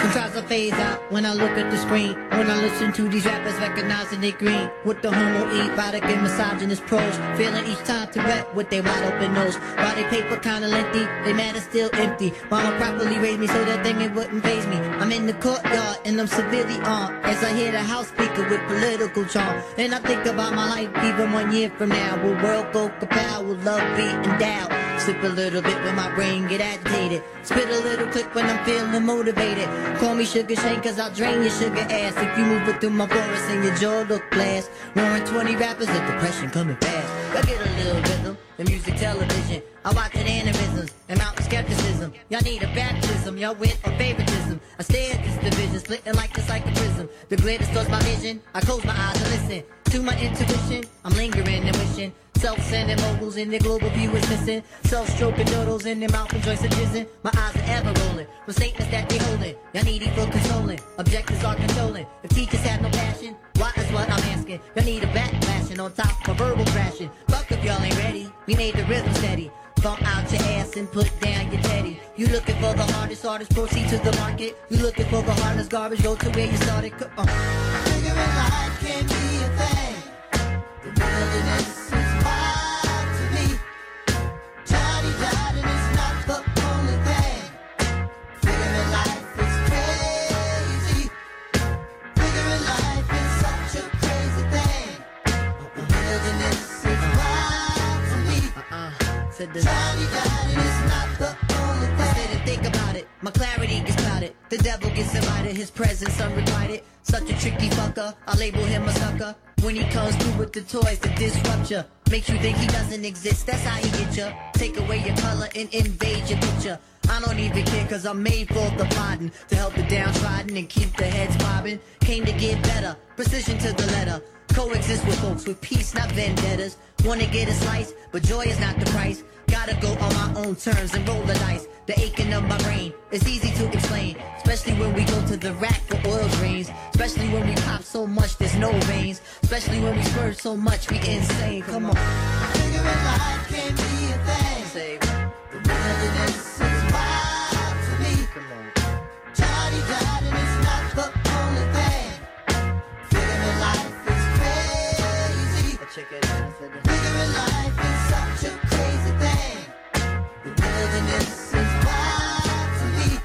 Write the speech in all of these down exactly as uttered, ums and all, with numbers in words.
Sometimes I phase out when I look at the screen. When I listen to these rappers recognizing they green. With the homo erotic and misogynist prose. Feeling each time to rap with their wide open nose. While they paper kinda lengthy, they matter still empty. Mama properly raised me so that thing it wouldn't faze me. I'm in the courtyard and I'm severely armed. As I hear the house speaker with political charm. And I think about my life even one year from now. Will world go kapow, will love be endowed. Slip a little bit when my brain get agitated. Spit a little click when I'm feeling motivated. Call me Sugar Shane cause I'll drain your sugar ass. If you move it through my chorus and your jaw look blast. Roaring twenty rappers, the depression coming fast. I get a little rhythm, the music television. I watch it aneurysms and mountain skepticism. Y'all need a baptism, y'all went on favoritism. I stare at this division, splitting like this like a prism. The glitter distorts my vision, I close my eyes and listen. To my intuition, I'm lingering and wishing. Self-centered moguls and their global view is missing. Self-stroking doodles in their mouth and joints are jizzing. My eyes are ever rolling from statements that they holding. Y'all needy for consoling, objectives are controlling. If teachers have no passion, why is what I'm asking? Y'all need a backlashing on top of verbal crashing. Fuck if y'all ain't ready, we made the rhythm steady. Thump out your ass and put down your teddy. You looking for the hardest artist, proceed to the market. You looking for the hardest garbage, go to where you started. Come on. Figuring life can be a thing. The wilderness is wild to me. Johnny Johnny is not the only thing. Figuring life is crazy. Figuring life is such a crazy thing. The wilderness is wild to me. Uh-uh. Said the Johnny Johnny is not the only thing. I said to think about it. My clarity gets clouded. The devil gets invited. His presence unrequited. Such a tricky fucker. I label him a sucker. When he comes through with the toys to disrupt ya. Makes you think he doesn't exist, that's how he get ya. Take away your color and invade your picture. I don't even care cause I'm made for the plotting. To help the downtrodden and keep the heads bobbing. Came to get better, precision to the letter. Coexist with folks with peace, not vendettas. Wanna get a slice, but joy is not the price. Gotta go on my own terms and roll the dice. The aching of my brain, it's easy to explain. Especially when we go to the rack for oil drains. Especially when we pop so much there's no veins. Especially when we splurge so much we insane. Come on. Figuring life can be a thing. Say, the wilderness is wild to me. Come on. Johnny Johnny is not the only thing. Figuring life is crazy. Figuring life is such a crazy thing. The wilderness is wild to me.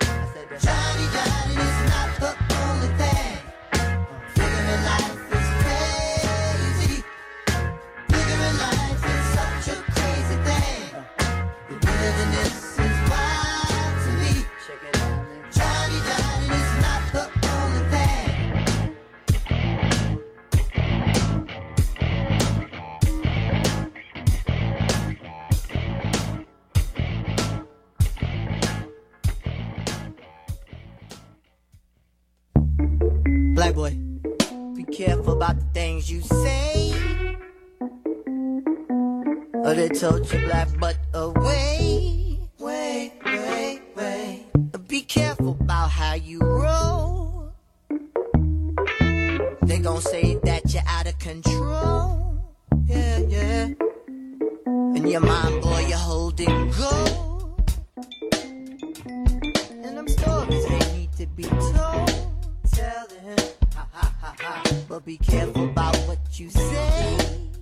Johnny Johnny is not the only thing. Figuring life is crazy. Figuring life is such a crazy thing. The wilderness is wild to me. Johnny Johnny is not the only thing. Black boy, be careful about the things you say. Or they told you black butt away. Wait, wait, wait. Be careful about how you roll. They gon' say that you're out of control. Yeah, yeah. In your mind, boy, you're holding gold. And them stories, they need to be told. Tell him, ha ha ha ha. But be careful about what you say.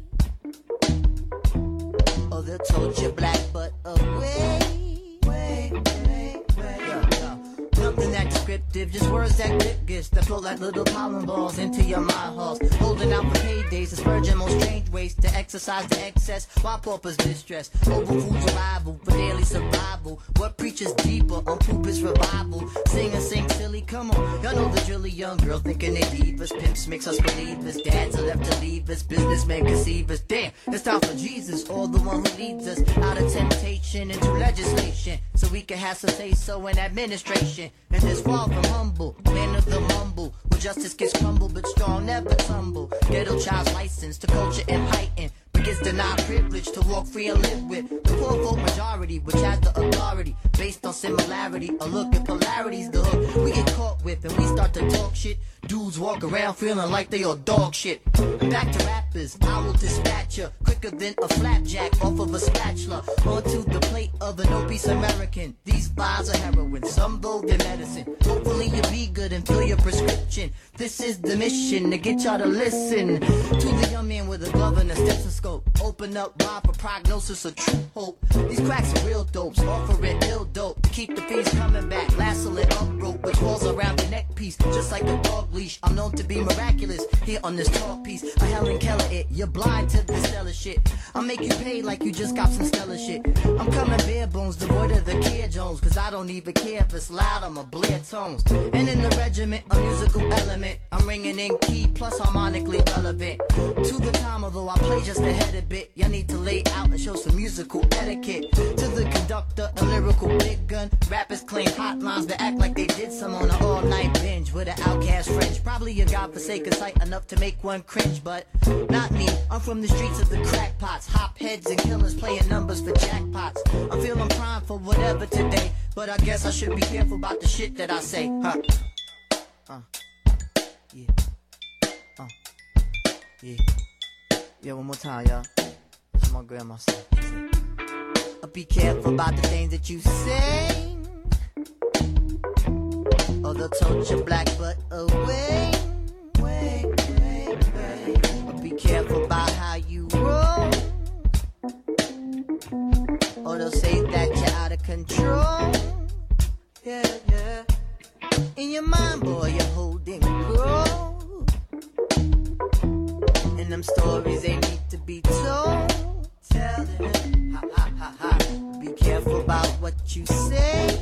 Or they'll told you black butt away. Wait, wait, wait. Yo, yo. Nothing that descriptive, just words that grip gifts that flow like little pollen balls into your mind halls. Holding out for paydays, the splurging most strange ways to exercise the excess while paupers distress. Over food survival for daily survival. What preaches deeper on poop is revival. Sing and sing silly, come on. Y'all know the drilly young girl thinking they divas. Pimps makes us believers. Dads are left to leave us. Businessmen conceive us. Damn, it's time for Jesus, or the one who leads us out of temptation into legislation, so we can have some say so in administration. And this far from humble, man of the mumble, where justice gets crumbled but strong never tumble. Ghetto child's license to culture and heighten, but gets denied privilege to walk free and live with the poor folk majority, which has the authority based on similarity. A look at polarities, the hook we get caught with, and we start to talk shit. Do dudes walk around feeling like they all dog shit. Back to rappers, I will dispatch ya quicker than a flapjack off of a spatula. Onto the plate of an obese American. These bars are heroin, some though they're medicine. Hopefully you'll be good and fill your prescription. This is the mission to get y'all to listen to the young man with a glove and a stethoscope. Open up wide for prognosis of true hope. These cracks are real dopes, offering ill dope to keep the fiends coming back. Lasso it up rope, which falls around the neck piece, just like a dog leash. I'm known to be miraculous here on this talk piece. A Helen Keller it, you're blind to the stellar shit. I'll make you pay like you just got some stellar shit. I'm coming bare bones, devoid of the Care Jones, cause I don't even care if it's loud, I'ma blare tones. And in the regiment, a musical element, I'm ringing in key plus harmonically relevant. To the time, although I play just a head a bit, y'all need to lay out and show some musical etiquette. To the conductor, a lyrical big gun. Rappers claim hotlines that act like they did some on an all-night binge with an outcast French. Probably a godforsaken sight enough to make one cringe, but not me. I'm from the streets of the crackpots, hop heads and killers playing numbers for jackpots. I feel I'm primed for whatever today, but I guess I should be careful about the shit that I say, huh? Uh, yeah, uh, yeah, yeah. One more time, y'all. That's what my grandma said. Uh, be careful about the things that you say, or they'll tote your black butt away. Wait, wait, wait. But be careful about how you roll, or they'll say that you're out of control. Yeah, yeah. In your mind, boy, you're holding grow. And them stories, they need to be told. Tell them, ha, ha, ha, ha. Be careful about what you say,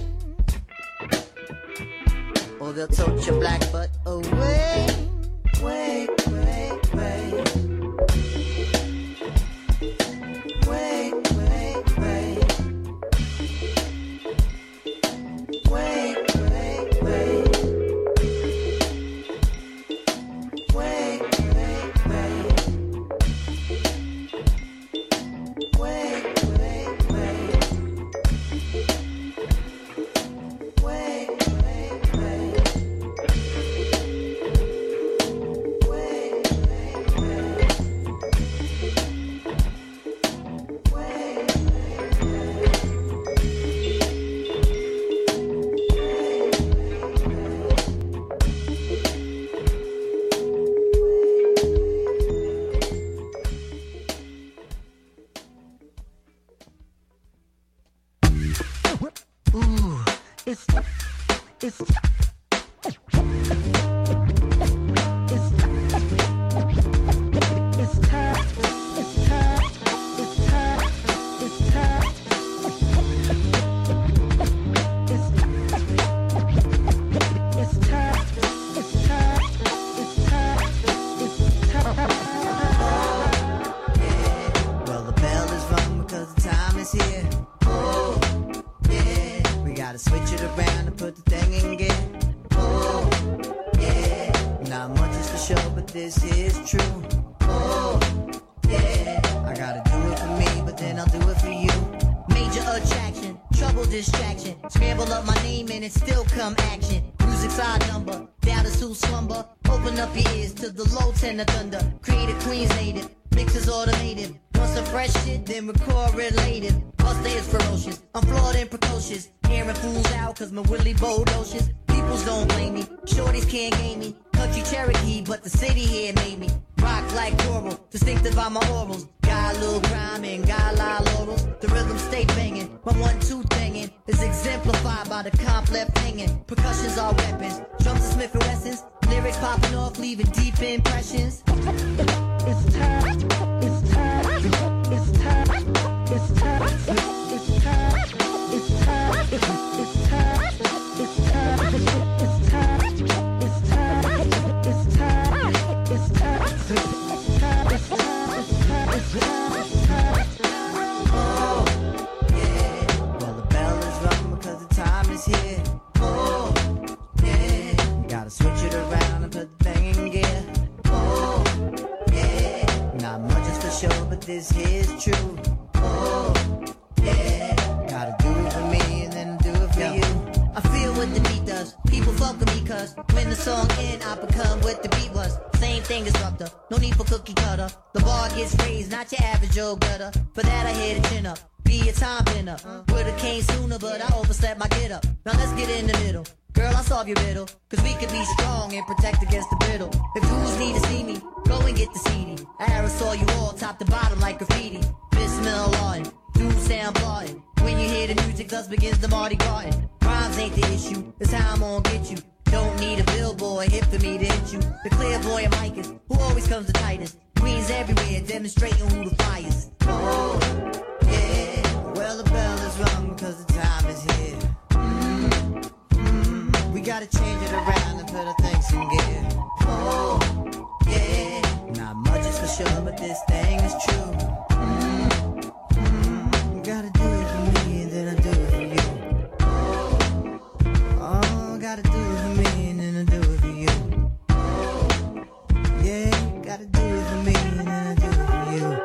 or they'll tote your black butt away. Wait, wait, wait. Wait, wait, wait. Wait, wait, wait. Wait, wait, wait. Wait, wait, wait. Wait, wait, wait. Ooh, it's it's it's it's time, it's time, it's time, it's time, it's it's time, it's time, it's time, it's time. Yeah, well the bell is rung because the time is here. Oh. Gotta switch it around and put the thing in gear. Oh, yeah. Not much is for sure, but this is true. Oh, yeah. I gotta do it for me, but then I'll do it for you. Major attraction, trouble distraction. Scramble up my name and it still come action. Music's odd number, down to soothe slumber. Open up your ears to the low tenor thunder. Creative Queens native, mixes automated. Want some fresh shit, then record related. Buster is ferocious, I'm flawed and precocious. Hearing fools out cause my Willie Bodocious. Peoples don't blame me, shorties can't game me. Country Cherokee, but the city here made me. Rock like coral, distinctive by my orals. Got a little grime and got a lot of laurels. The rhythm stay banging, my one-two thingin' is exemplified by the comp left hanging. Percussions are weapons, drums are Smith and Wessons. Lyrics popping off, leaving deep impressions. It's time, it's time, it's time, it's time, it's time, it's time, it's time, it's time, it's time, it's time, it's time, it's time, it's time, it's time, it's time. Oh, yeah. Well, the bell is rung because the time is here. Oh, yeah. Gotta switch it around and put the thing in gear. Oh, yeah. Not much is for sure, but this is true. Oh, yeah. Gotta do it for me and then do it for you. I feel what the beat does. People fuck with me cause when the song ends, I become what what the beat was. Same thing disruptor, no need for cookie cutter. The bar gets raised, not your average Joe gutter. For that I hit a chin up, be a time pinner. Would've came sooner, but I overslept my get up. Now let's get in the middle. Girl, I'll solve your riddle, cause we can be strong and protect against the brittle. If dudes need to see me, go and get the C D. I aerosol you all top to bottom like graffiti. Fist smell lawn, dudes sound blotting. When you hear the music, thus begins the Mardi Garden. Rhymes ain't the issue, it's how I'm gonna get you. Don't need a billboard hit for me to hit you. The clairvoyant mic is who always comes the tightest. Queens everywhere demonstrating who the flyest. Oh, yeah, well the bell is rung cause the time is here. Mm, mm, we gotta change it around and put our things in gear. Oh, yeah, not much is for sure, but this thing is true. Mm, mm, you gotta do it for me and then I do it for you. Oh, gotta do it for me and then I do it for you. Yeah, gotta do it for me and then I do it for you.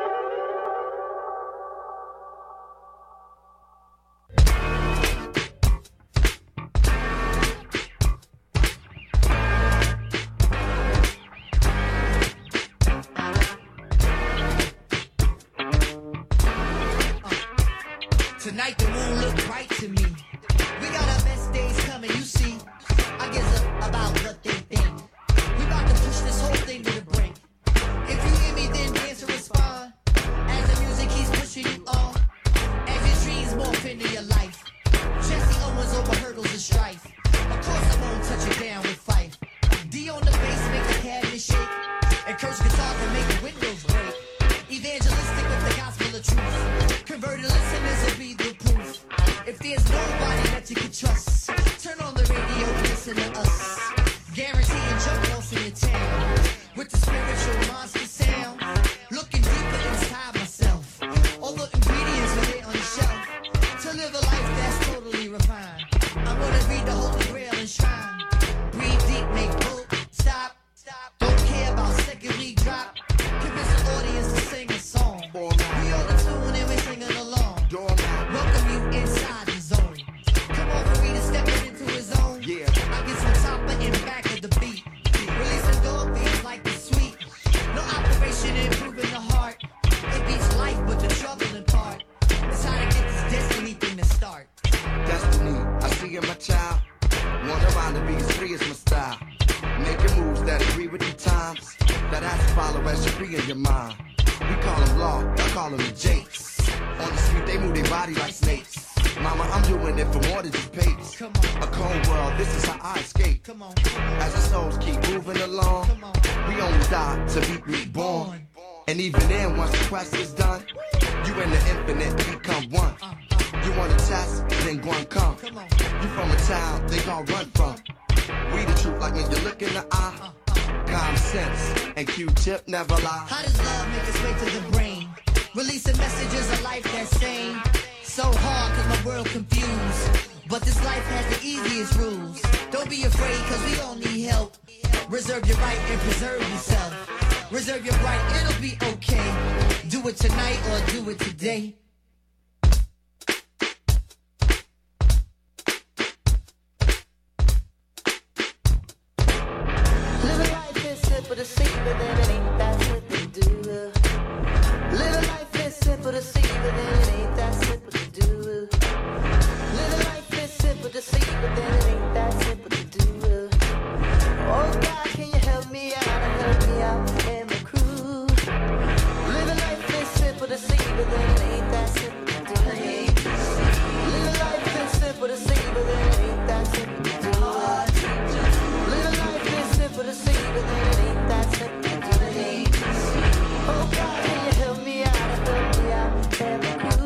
Tonight the moon look bright to me. We got our best days coming, you see. I give up about what they think. We about to push this whole thing to the brink. If you hear me, then dance and respond. As the music keeps pushing you on. As your dreams morph into your life. Jesse Owens over hurdles and strife. Of course I won't touch it down with Fife. D on the bass make the cabinet shake. And Kurt's guitar can make the windows break. Evangelistic with the gospel of truth. Converted listeners will be the proof. If there's nobody that you can trust, turn on the radio and listen to us. Guaranteeing jump off in your town. With the spiritual monster sound. Looking deeper inside myself. All the ingredients are there on the shelf. To live a life that's totally refined. I'm gonna read the Holy Grail and shrine. Breathe deep, make full, stop. Don't care about second week drop. Convince the audience to sing a song. We all the tune and we're singing along. Welcome you inside the zone. Come on, Farida, stepping into his zone. Yeah. I get some topper in back of the beat. Releasing endorphins like the sweet. No operation improving the heart. It beats life, but the troubling part is how to get this destiny thing to start. Destiny, I see in my child. Want around to be as free as my style. Making moves that agree with the times. That has to follow as you free in your mind. We call them law, y'all call them the Jakes. On the street, they move their body like snakes. Mama, I'm doing it for more than just papers. A cold world, this is how I escape. Come on. As the souls keep moving along, we only die to be reborn. And even then, once the quest is done, you and the infinite become one. You want a test, then go and come. You from a town they gon' run from. We the truth like when you look in the eye. Common sense and Q-tip never lie. How does love make its way to the brain? Releasing messages of life that's sane. So hard cause my world confused. But this life has the easiest rules. Don't be afraid cause we all need help. Reserve your right and preserve yourself. Reserve your right, it'll be okay. Do it tonight or do it today. Living life is simple to see, but then it ain't that simple to do. Living life is simple to see, but then it ain't that simple to do. Living life is simple to see, but then it ain't that simple to do. Oh God, can you help me out and help me out and the crew? Living life is simple to see, but then it ain't that simple to do. Living life is simple to see, but then it ain't that simple to do. Living life is simple to see, but then it ain't that simple to do. Oh God, can you help me out and help me out and the crew?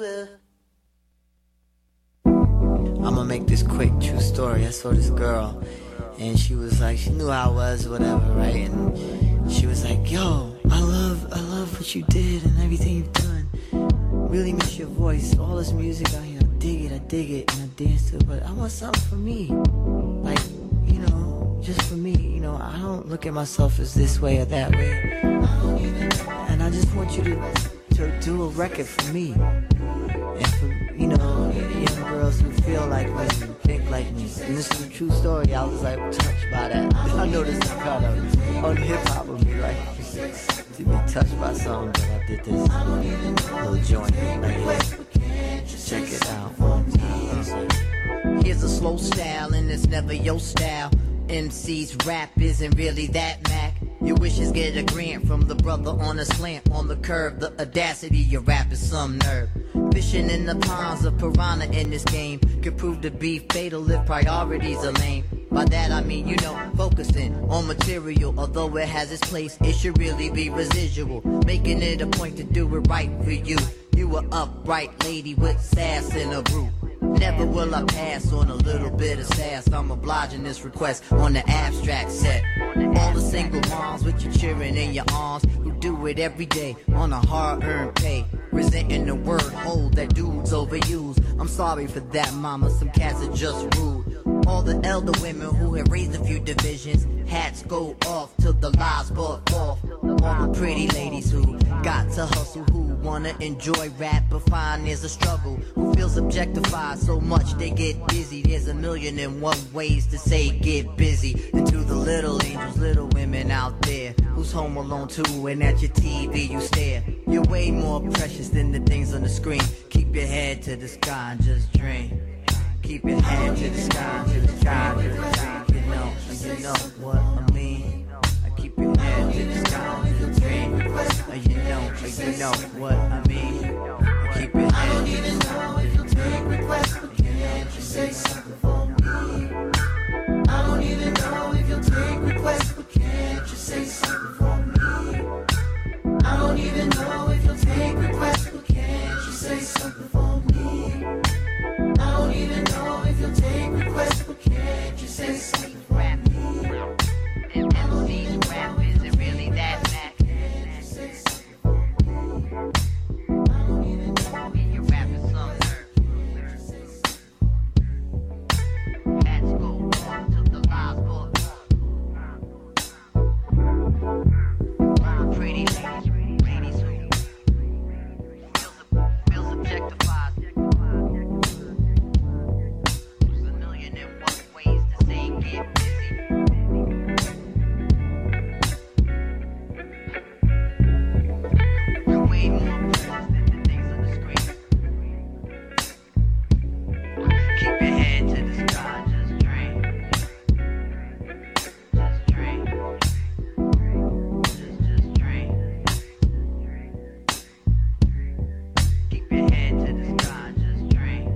I'm gonna make this quick, true story. I saw this girl, and she was like, she knew how I was, whatever, right? And she was like, yo, I love, I love what you did and everything you've done. Really miss your voice, all this music out here. I dig it, I dig it, and I dance to it, but I want something for me. Like, you know, just for me. You know, I don't look at myself as this way or that way. And I just want you to, to do a record for me. And for, you know, young girls who feel like me and think like me. And this is a true story. I was like touched by that. I know this is kind of on hip hop with me, like to be touched by something, but I did this little joint right here. Check it out. Here's a slow style, and it's never your style. M C's rap isn't really that Mac. Your wishes get a grant from the brother on a slant, on the curve. The audacity, your rap is some nerve. Fishing in the ponds of piranha in this game could prove to be fatal if priorities are lame. By that I mean, you know, focusing on material. Although it has its place, it should really be residual. Making it a point to do it right for you. You a upright lady with sass in a brew. Never will I pass on a little bit of sass. I'm obliging this request on the abstract set. All the single moms with your children in your arms who do it every day on a hard-earned pay. Resenting the word hold that dudes overuse. I'm sorry for that, mama, some cats are just rude. All the elder women who have raised a few divisions, hats go off till the lies bought off. All the pretty ladies who got to hustle, who wanna enjoy rap but find there's a struggle, who feels objectified so much they get dizzy. There's a million and one ways to say get busy. And to the little angels, little women out there who's home alone too, and at your T V you stare. You're way more precious than the things on the screen. Keep your head to the sky and just dream. Keep your head to the sky, to the sky, to the sky. You know, you know what I mean. I keep your head to the sky, to the dream. You know, you know what I mean. I keep your head to the sky, to the dream. Can't you say something for me? I don't even know if you'll take requests, but can't you say something for me? I don't even know if you'll take requests, but can't you say something for me? I don't even know if you'll take requests, but can't you say something for me? And M C's rap isn't really that Mac. Can't you say something for me? I don't even know if your rap is some nerve. Hats go on till the lies go on. Pretty ladies, ladies who feels, feels objectified. Get busy. You're way more precious than the things on the screen. Keep your head to the sky, just dream. Just dream. Just, just dream. Keep your head to the sky, just dream.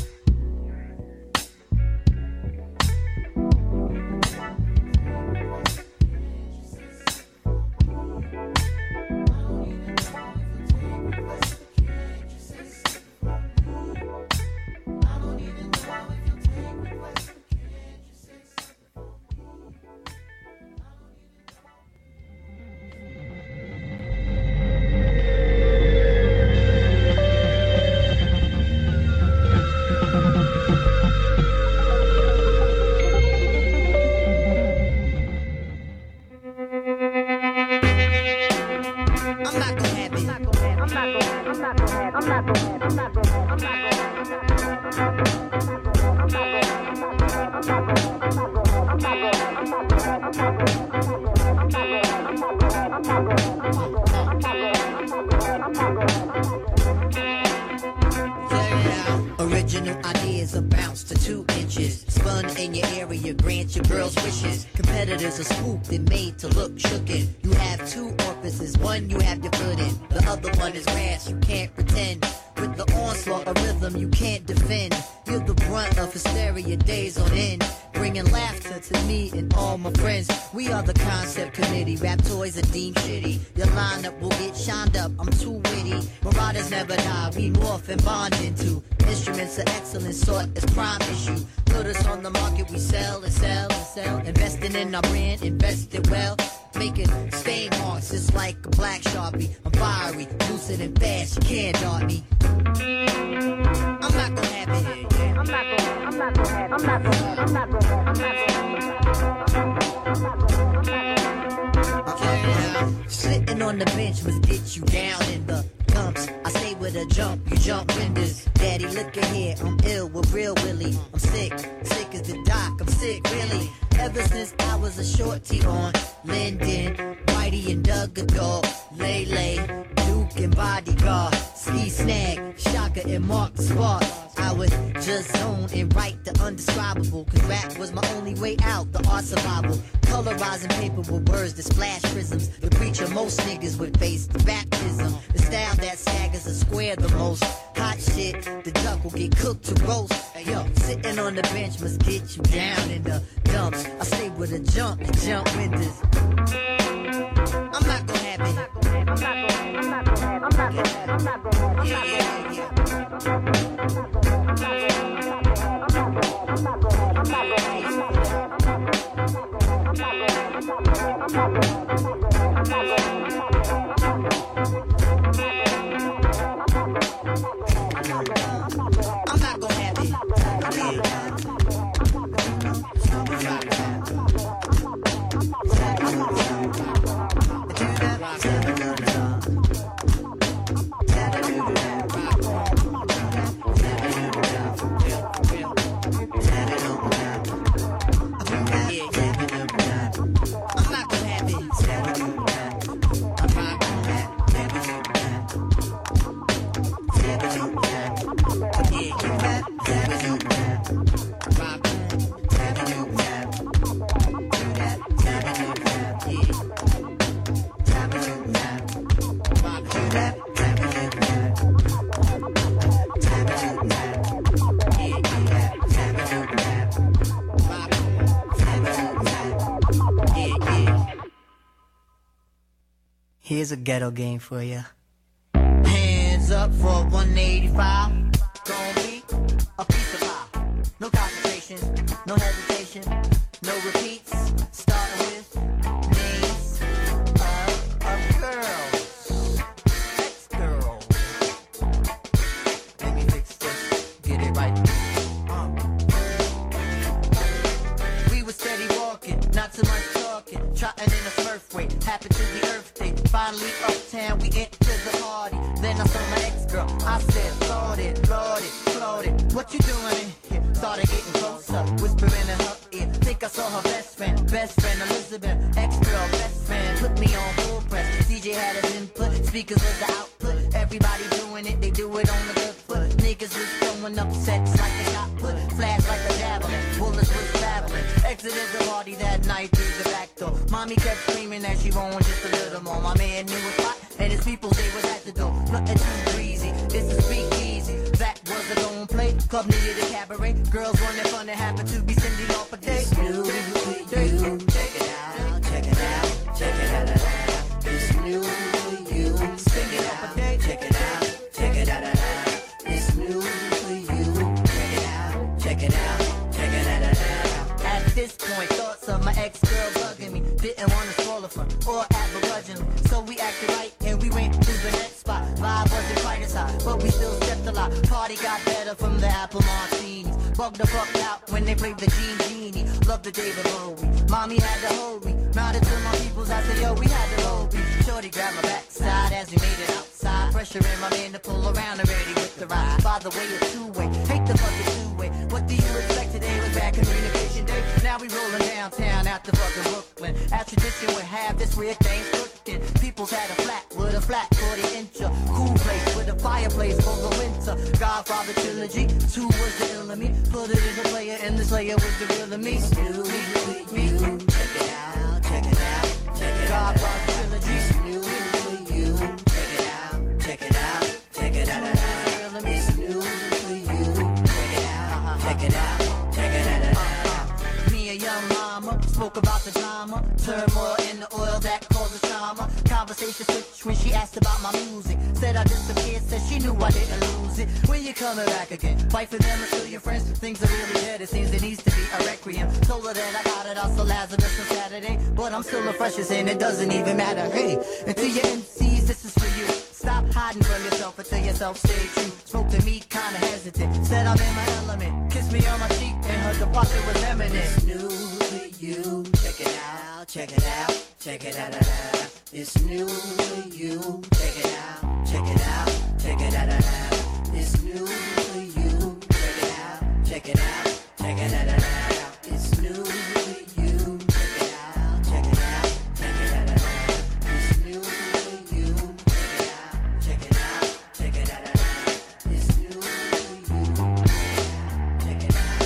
Original ideas are bounced to two inches. Spun in your area, grant your girl's wishes. Competitors are scooped and made to look shooken. You have two orifices, one you have your foot in, the other one is grass, you can't pretend. with the onslaught of rhythm you can't defend. You're the brunt of hysteria days on end, bringing laughter to me and all my friends. We are the concept committee, rap toys are deemed shitty. Your lineup will get shined up, I'm too witty. Marauders never die, we morph and bond into instruments of excellence sought as prime issue. Put us on the market, we sell and sell and sell. Investing in our brand, invested well. Making stain marks just like a black Sharpie. I'm fiery, lucid and fast, you can't dart me. I'm not gonna have it here, yeah. I'm not gonna, I'm not gonna have it. I'm not gonna have it. I'm not gonna have it. Okay, now, sitting on the bench must get you down in the dumps. I stay with a jump, you jump windows. Daddy, look at here, I'm ill with real Willie. I'm sick, sick as the doc, I'm sick, really. Ever since I was a shorty on Linden, Whitey and Doug Adore, Lele, Duke and Bodyguard, Ski Snag, Shaka and Mark the Spark. I would just zone and write the undescribable, cause rap was my only way out, the art survival. Colorizing paper with words that splash prisms. The preacher most niggas would face the baptism. The style that staggers a square the most. Hot shit, the duck will get cooked to roast. Hey, yo, sitting on the bench must get you down in the dumps. I stay with a jump and jump windows. I'm not gonna have it. I'm not gonna have it. I'm not gonna have it. I'm not gonna have it. I'm not gonna have it. Yeah, yeah, yeah. Here's a ghetto game for ya. Hands up for one eighty-five. Gonna be a piece of pie. No concentration, no hesitation, no repeats. Starting with names of, of girls. Ex-girls. Let me fix this, get it right. Uh. We were steady walking, not too much talking. Trotting in a surf way, happened to the earth day. Finally uptown, we entered the party. Then I saw my ex-girl. I said, Lord it, Lord it, Lord it. What you doing in here? Started getting closer, whispering in her ear. Think I saw her best friend, best friend Elizabeth. Ex-girl, best friend, put me on full press. D J had his input, speakers was the output. Everybody doing it, they do it on the good foot. Niggas was throwing up sets like a shot put. Flash like a javelin, bullets was traveling. Exited the party that night through the back door. Mommy kept screaming that she wanted just a little more. My man knew it hot, and his people, they was at the door. Nothing too breezy, it's a speakeasy. That was a lone play, club needed a cabaret. Girls wanted fun that happened to be sending off a date. It's new for you, check it out, check it out, check it out. It's new for you, sending off a date. Check it out, check it out. It's new for you, check it out, check it out, check it out. At this point, thoughts of my ex-girl bugging me. Didn't want to spoil her fun or act begrudgingly. So we acted right and we went to the next spot. Vibe wasn't quite as high, but we still stepped a lot. Party got better from the apple martinis. Bugged the fuck out when they played the Gene Genie. Loved the David Bowie. Mommy had to hold me. Nodded to my peoples, I said, yo, we had to hold me. Shorty grabbed my backside as we made it outside. Pressure in my man to pull around already with the ride. By the way, a two-way. Hate the fucking two-way. What do you expect? Today was bad communication day. Now we rolling downtown at the fucking Brooklyn. As tradition would have this weird thing cooking. People's had a flat with a flat forty incher. Cool place with a fireplace for the winter. Godfather trilogy, two was the ill of me. Put it in the player and the slayer was the real of me. New for you, check it out, check it out, check it out. Godfather trilogy, new for you, check it out, check it out, check it out. Spoke about the drama, turmoil in the oil that causes trauma. Conversation switched when she asked about my music. Said I disappeared, said she knew I didn't lose it. When you coming back again? Fight for them and still your friends. Things are really dead, it seems it needs to be a requiem. Told her that I got it out, so Lazarus on Saturday. But I'm still the freshest and it doesn't even matter. Hey, and to your M Cs, this is for you. Stop hiding from yourself and tell yourself stay true. Spoke to me kinda hesitant, said I'm in my element. Kissed me on my cheek and her departure was imminent. It's new to you, check it out, check it out, check it out, out, out. It's new to you, check it out, check it out, check it out, out, out. It's new to you, check it out, check it out, check it out, out, out. It's new to you, check it out, check it out, check it out, out, out. It's new to you, check it out, check it out, check it out, out, out. It's new to you, check it out, check it out, check it out, out.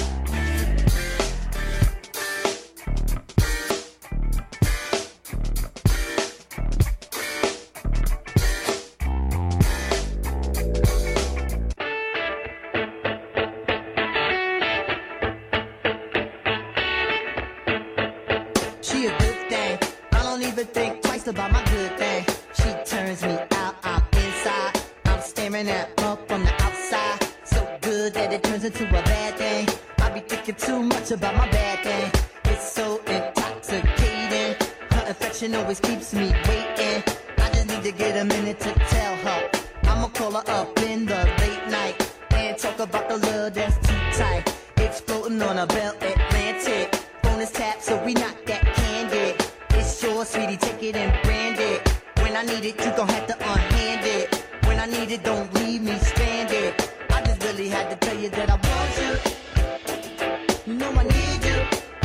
She a good thing, I don't even think twice about my good thing. She turns me out, I'm inside. I'm staring at her from the outside. So good that it turns into a bad thing. I be thinking too much about my bad thing. It's so intoxicating. Her affection always keeps me waiting. I just need to get a minute to tell her. I'ma call her up in the late night and talk about the love that's too tight. Exploding on a Bell Atlantic. Phone is tapped, so we not that candid. It's yours, sweetie, take it and brand it. When I need it, you gon' have to unhand it. When I need it, don't leave me stranded. I just really had to tell you that I want you. You know I need you.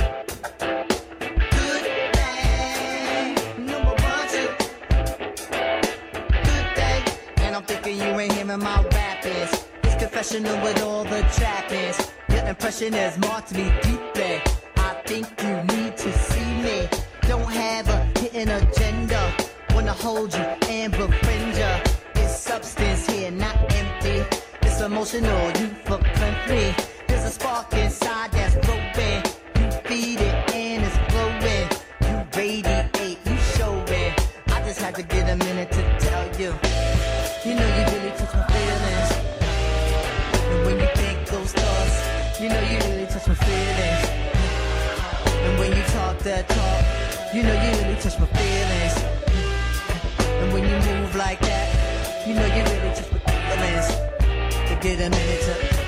Good thing, you know I want you. Good thing, and I'm thinking you ain't hearing my rappings. It's confessional with all the trappings. Your impression has marked me deeply. I think you need to see me. Don't have a hidden agenda. Wanna hold you and befriend ya. It's substance here, not empty. It's emotional, you for country. There's a spark inside that's growing. You feed it and it's glowing. You radiate, you show it. I just had to get a minute to tell you. You know you really touch my feelings. And when you think those thoughts, you know you really touch my feelings. And when you talk that talk, you know you really touch my feelings. And when you move like that, you know you really touch my feelings. To get a minute to